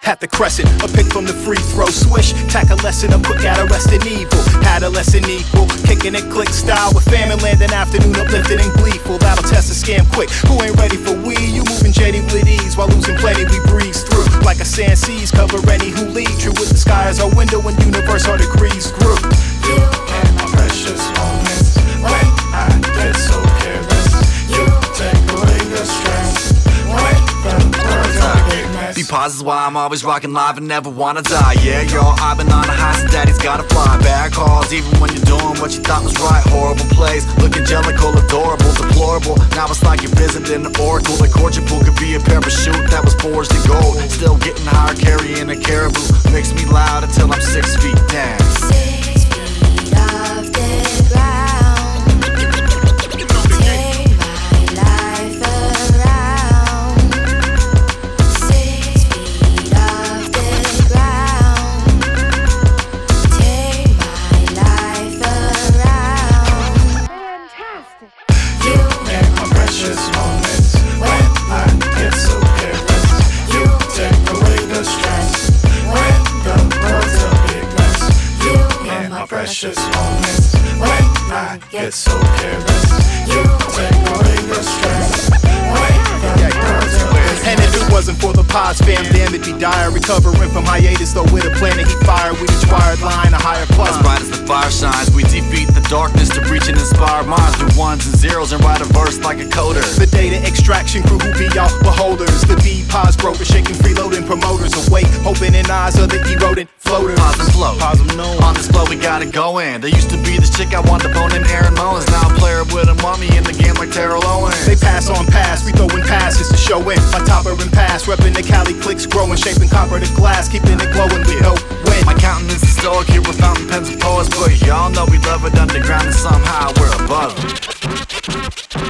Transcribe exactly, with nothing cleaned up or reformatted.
At the crescent, a pick from the free throw. Swish, tack a lesson, a quick adolescent evil. Adolescent equal, kicking it click style. With famine landing afternoon, uplifted and gleeful. That'll test a scam quick. Who ain't ready for we? You moving jaded with ease. While losing plenty, we breeze through. Like a sand seas, cover any who lead. True with the sky as our window and universe our degrees grew. You and my precious moments. When I get so careless, you take away the stress. When the words are big mess. Be positive why I'm always rocking live and never wanna die. Yeah, yo, I've been on a high since daddy's gotta fly. Bad calls, even when you're doing what you thought was right. Horrible plays, look angelical, adorable, deplorable. Now it's like you're visiting an oracle. The Portugal could be a parachute that was forged in gold. Still getting higher, carrying a caribou. Makes me loud until I'm six feet down. Six feet off the ground. Take my life around. Six feet off the ground. Take my life around. Fantastic. You and my precious moments. When I get so careless, you take away the stress. When the world's a big mess. You and my precious moments. When I get so careless, you take away the stress. When the world's a big mess. And if it wasn't for the pods, fam, damn, it'd be dire. Recovering from hiatus, though, with a plan to heat fire. With each wired line, a higher As climb. bright as the fire shines, we defeat the darkness to reach and inspire minds. Do ones and zeros and write a verse like a coder. The data extraction crew who be y'all beholders. The B-pods brokers shaking, freeloading promoters. Awake, opening eyes of the eroding floaters. Pause and flow. Pause them known. On this flow, we gotta go in. There used to be this chick I wanted to bone in Aaron Mullins. Now a player with a mummy in the game like Terrell Owens. They pass on pass, we throwing passes to show in. My topper and pass, repping the Cali clicks, growing, shaping copper to glass, keeping it glowing with no wind. My countenance is stoic here with fountain pens and poets, but y'all know we love it underground and somehow we're above it.